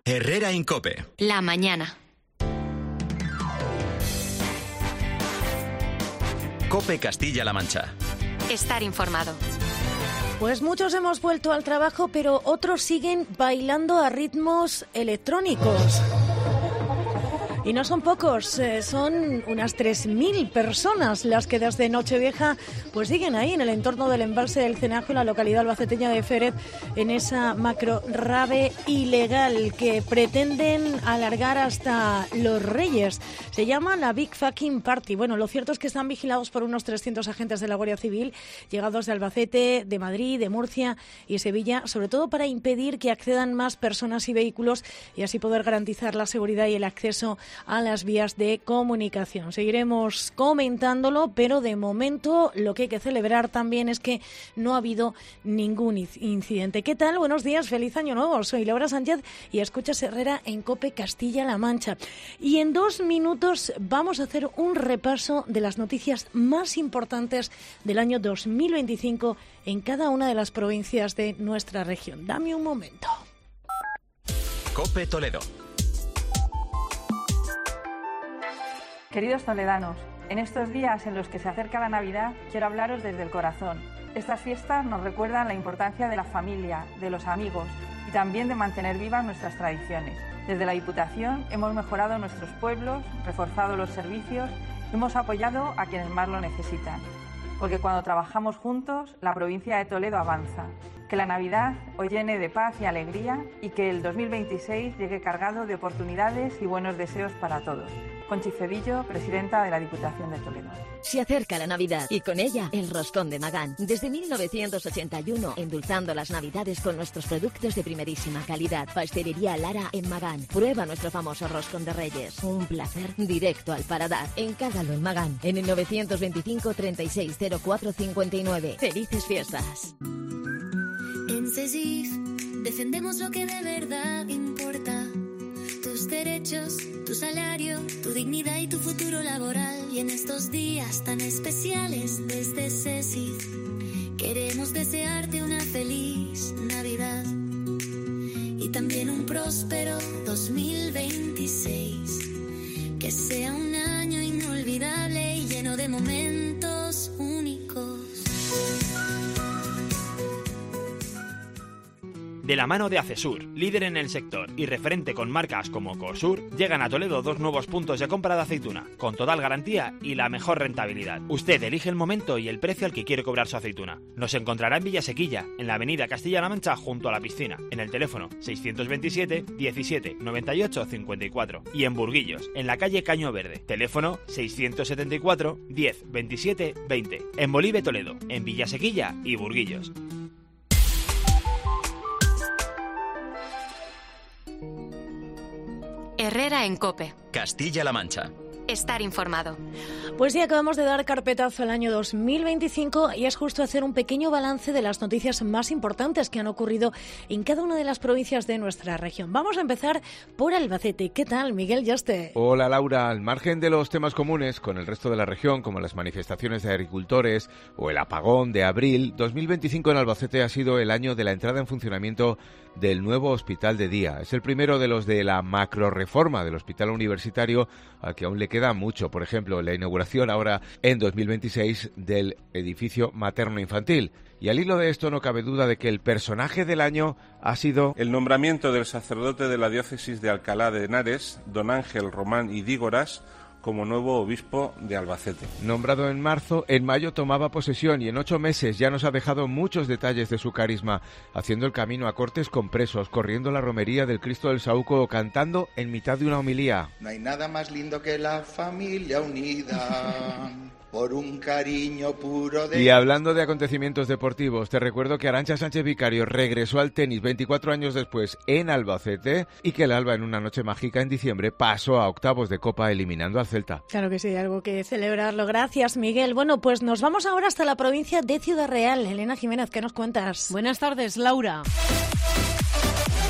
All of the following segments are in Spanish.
Herrera en COPE. La mañana. COPE Castilla-La Mancha. Estar informado. Pues muchos hemos vuelto al trabajo, pero otros siguen bailando a ritmos electrónicos. Y no son pocos, son unas 3.000 personas las que desde Nochevieja pues siguen ahí en el entorno del embalse del Cenajo, en la localidad albaceteña de Férez, en esa macro rave ilegal que pretenden alargar hasta los Reyes. Se llama la Big Fucking Party. Bueno, lo cierto es que están vigilados por unos 300 agentes de la Guardia Civil, llegados de Albacete, de Madrid, de Murcia y Sevilla, sobre todo para impedir que accedan más personas y vehículos y así poder garantizar la seguridad y el acceso a las vías de comunicación. Seguiremos comentándolo, pero de momento lo que hay que celebrar también es que no ha habido ningún incidente. ¿Qué tal? Buenos días, feliz año nuevo. Soy Laura Sánchez y escuchas Herrera en COPE Castilla-La Mancha. Y en 2 minutos vamos a hacer un repaso de las noticias más importantes del año 2025 en cada una de las provincias de nuestra región. Dame un momento. COPE Toledo. Queridos toledanos, en estos días en los que se acerca la Navidad, quiero hablaros desde el corazón. Estas fiestas nos recuerdan la importancia de la familia, de los amigos y también de mantener vivas nuestras tradiciones. Desde la Diputación hemos mejorado nuestros pueblos, reforzado los servicios y hemos apoyado a quienes más lo necesitan. Porque cuando trabajamos juntos, la provincia de Toledo avanza. Que la Navidad os llene de paz y alegría y que el 2026 llegue cargado de oportunidades y buenos deseos para todos. Conchi Cedillo, presidenta de la Diputación de Toledo. Se acerca la Navidad y con ella el roscón de Magán. Desde 1981, endulzando las Navidades con nuestros productos de primerísima calidad. Pastelería Lara en Magán. Prueba nuestro famoso roscón de Reyes. Un placer directo al paladar. Encárgalo en Magán, en el 925 360459. ¡Felices fiestas! En CESIF defendemos lo que de verdad importa. Tus derechos, tu salario, tu dignidad y tu futuro laboral. Y en estos días tan especiales desde CESIF queremos desearte una feliz Navidad y también un próspero 2026. Que sea un año inolvidable y lleno de momentos únicos. De la mano de Acesur, líder en el sector y referente con marcas como Cosur, llegan a Toledo 2 nuevos puntos de compra de aceituna, con total garantía y la mejor rentabilidad. Usted elige el momento y el precio al que quiere cobrar su aceituna. Nos encontrará en Villasequilla, en la avenida Castilla-La Mancha, junto a la piscina, en el teléfono 627 17 98 54 y en Burguillos, en la calle Caño Verde, teléfono 674 10 27 20, en Bolive, Toledo, en Villasequilla y Burguillos. Herrera en COPE. Castilla-La Mancha. Estar informado. Pues sí, acabamos de dar carpetazo al año 2025 y es justo hacer un pequeño balance de las noticias más importantes que han ocurrido en cada una de las provincias de nuestra región. Vamos a empezar por Albacete. ¿Qué tal, Miguel Yuste? Hola, Laura. Al margen de los temas comunes con el resto de la región, como las manifestaciones de agricultores o el apagón de abril, 2025 en Albacete ha sido el año de la entrada en funcionamiento del nuevo hospital de día. Es el primero de los de la macroreforma del hospital universitario, al que aún le queda mucho. Por ejemplo, la inauguración ahora en 2026 del edificio materno-infantil. Y al hilo de esto no cabe duda de que el personaje del año ha sido el nombramiento del sacerdote de la diócesis de Alcalá de Henares, don Ángel Román Idígoras, como nuevo obispo de Albacete. Nombrado en marzo, en mayo tomaba posesión y en 8 meses ya nos ha dejado muchos detalles de su carisma, haciendo el camino a cortes con presos, corriendo la romería del Cristo del Saúco o cantando en mitad de una homilía. No hay nada más lindo que la familia unida. Por un cariño puro de... Y hablando de acontecimientos deportivos, te recuerdo que Arantxa Sánchez Vicario regresó al tenis 24 años después en Albacete y que el Alba en una noche mágica en diciembre pasó a octavos de Copa eliminando al Celta. Claro que sí, algo que celebrarlo. Gracias, Miguel. Bueno, pues nos vamos ahora hasta la provincia de Ciudad Real. Elena Jiménez, ¿qué nos cuentas? Buenas tardes, Laura.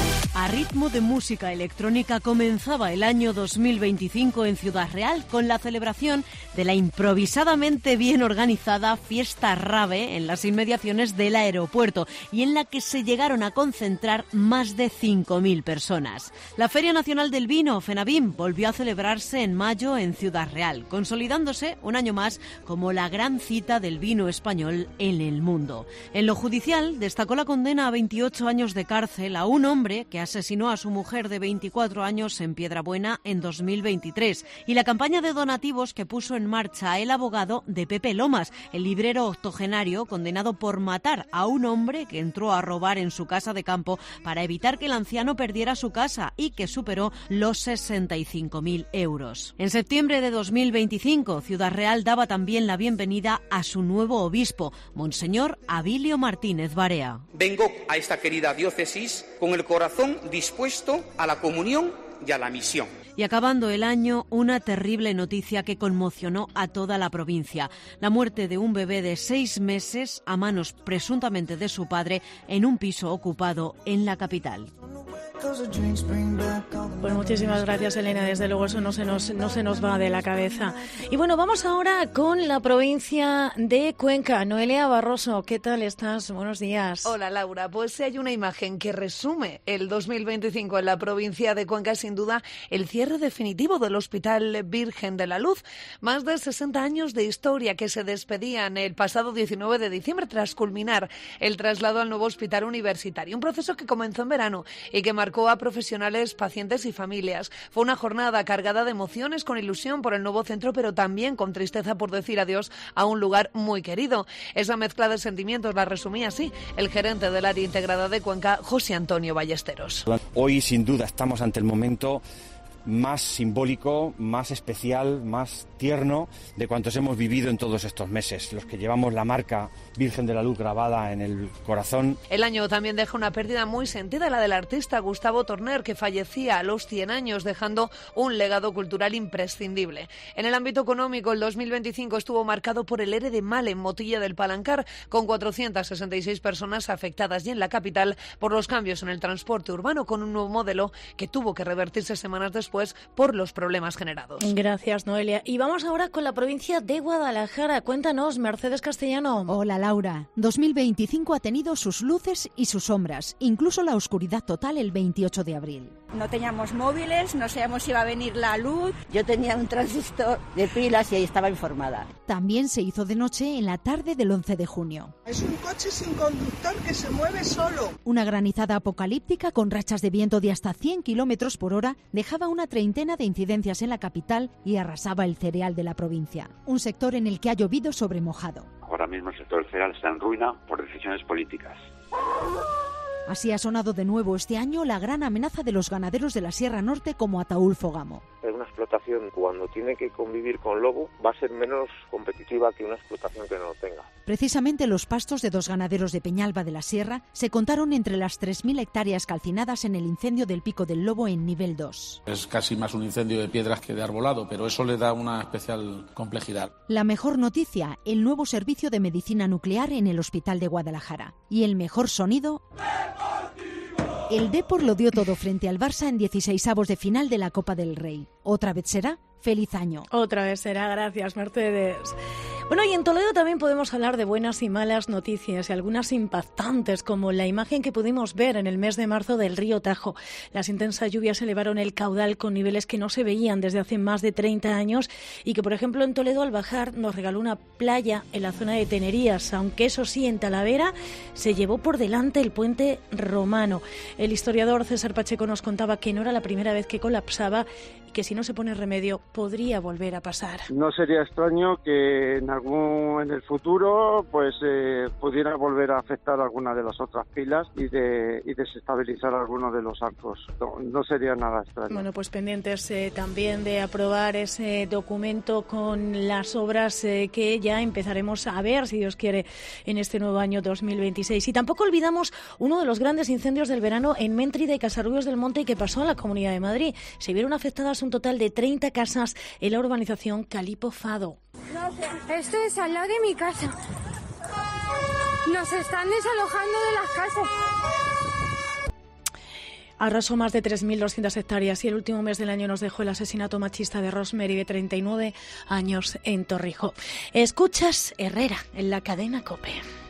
A ritmo de música electrónica comenzaba el año 2025 en Ciudad Real con la celebración de la improvisadamente bien organizada Fiesta Rave en las inmediaciones del aeropuerto y en la que se llegaron a concentrar más de 5.000 personas. La Feria Nacional del Vino, FENAVIN, volvió a celebrarse en mayo en Ciudad Real, consolidándose un año más como la gran cita del vino español en el mundo. En lo judicial destacó la condena a 28 años de cárcel a un hombre que asesinó a su mujer de 24 años en Piedrabuena en 2023 y la campaña de donativos que puso en marcha el abogado de Pepe Lomas, el librero octogenario condenado por matar a un hombre que entró a robar en su casa de campo para evitar que el anciano perdiera su casa y que superó los 65.000 euros. En septiembre de 2025, Ciudad Real daba también la bienvenida a su nuevo obispo, Monseñor Abilio Martínez Barea. Vengo a esta querida diócesis con el corazón dispuesto a la comunión y a la misión. Y acabando el año, una terrible noticia que conmocionó a toda la provincia. La muerte de un bebé de 6 meses a manos presuntamente de su padre en un piso ocupado en la capital. Pues muchísimas gracias, Elena. Desde luego eso no se nos va de la cabeza. Y bueno, vamos ahora con la provincia de Cuenca. Noelia Barroso, ¿qué tal estás? Buenos días. Hola, Laura. Pues si hay una imagen que resume el 2025 en la provincia de Cuenca, sin duda, el cierre definitivo del Hospital Virgen de la Luz. Más de 60 años de historia que se despedían el pasado 19 de diciembre tras culminar el traslado al nuevo hospital universitario. Un proceso que comenzó en verano y que marcó a profesionales, pacientes y familias. Fue una jornada cargada de emociones, con ilusión por el nuevo centro, pero también con tristeza por decir adiós a un lugar muy querido. Esa mezcla de sentimientos la resumía así el gerente del área integrada de Cuenca, José Antonio Ballesteros. Hoy, sin duda, estamos ante el momento más simbólico, más especial, más tierno de cuantos hemos vivido en todos estos meses, los que llevamos la marca Virgen de la Luz grabada en el corazón. El año también deja una pérdida muy sentida, la del artista Gustavo Torner, que fallecía a los 100 años, dejando un legado cultural imprescindible. En el ámbito económico, el 2025 estuvo marcado por el ERE de Mal en Motilla del Palancar, con 466 personas afectadas, y en la capital por los cambios en el transporte urbano, con un nuevo modelo que tuvo que revertirse semanas después por los problemas generados. Gracias, Noelia. Y vamos ahora con la provincia de Guadalajara. Cuéntanos, Mercedes Castellano. Hola, Laura. 2025 ha tenido sus luces y sus sombras, incluso la oscuridad total el 28 de abril. No teníamos móviles, no sabíamos si iba a venir la luz. Yo tenía un transistor de pilas y ahí estaba informada. También se hizo de noche en la tarde del 11 de junio. Es un coche sin conductor que se mueve solo. Una granizada apocalíptica con rachas de viento de hasta 100 kilómetros por hora dejaba una treintena de incidencias en la capital y arrasaba el cereal de la provincia. Un sector en el que ha llovido sobre mojado. Ahora mismo el sector del cereal está en ruina por decisiones políticas. Así ha sonado de nuevo este año la gran amenaza de los ganaderos de la Sierra Norte como Ataúlfo Gamo. Una explotación, cuando tiene que convivir con lobo, va a ser menos competitiva que una explotación que no lo tenga. Precisamente los pastos de 2 ganaderos de Peñalba de la Sierra se contaron entre las 3.000 hectáreas calcinadas en el incendio del Pico del Lobo en nivel 2. Es casi más un incendio de piedras que de arbolado, pero eso le da una especial complejidad. La mejor noticia, el nuevo servicio de medicina nuclear en el Hospital de Guadalajara. Y el mejor sonido... El Depor lo dio todo frente al Barça en 16avos de final de la Copa del Rey. ¿Otra vez será? ¡Feliz año! Otra vez será, gracias, Mercedes. Bueno, y en Toledo también podemos hablar de buenas y malas noticias, y algunas impactantes, como la imagen que pudimos ver en el mes de marzo del río Tajo. Las intensas lluvias elevaron el caudal con niveles que no se veían desde hace más de 30 años y que, por ejemplo, en Toledo, al bajar, nos regaló una playa en la zona de Tenerías, aunque eso sí, en Talavera se llevó por delante el puente romano. El historiador César Pacheco nos contaba que no era la primera vez que colapsaba y que si no se pone remedio podría volver a pasar. No sería extraño que en el futuro pues pudiera volver a afectar alguna de las otras pilas y desestabilizar algunos de los arcos. No sería nada extraño. Bueno, pues pendientes también de aprobar ese documento con las obras que ya empezaremos a ver, si Dios quiere, en este nuevo año 2026. Y tampoco olvidamos uno de los grandes incendios del verano en Méntrida y Casarrubios del Monte y que pasó a la Comunidad de Madrid. Se vieron afectadas un total de 30 casas en la urbanización Calipo Fado. Esto es al lado de mi casa. Nos están desalojando de las casas. Arrasó más de 3.200 hectáreas y el último mes del año nos dejó el asesinato machista de Rosemary, de 39 años, en Torrijos. Escuchas Herrera en la cadena COPE.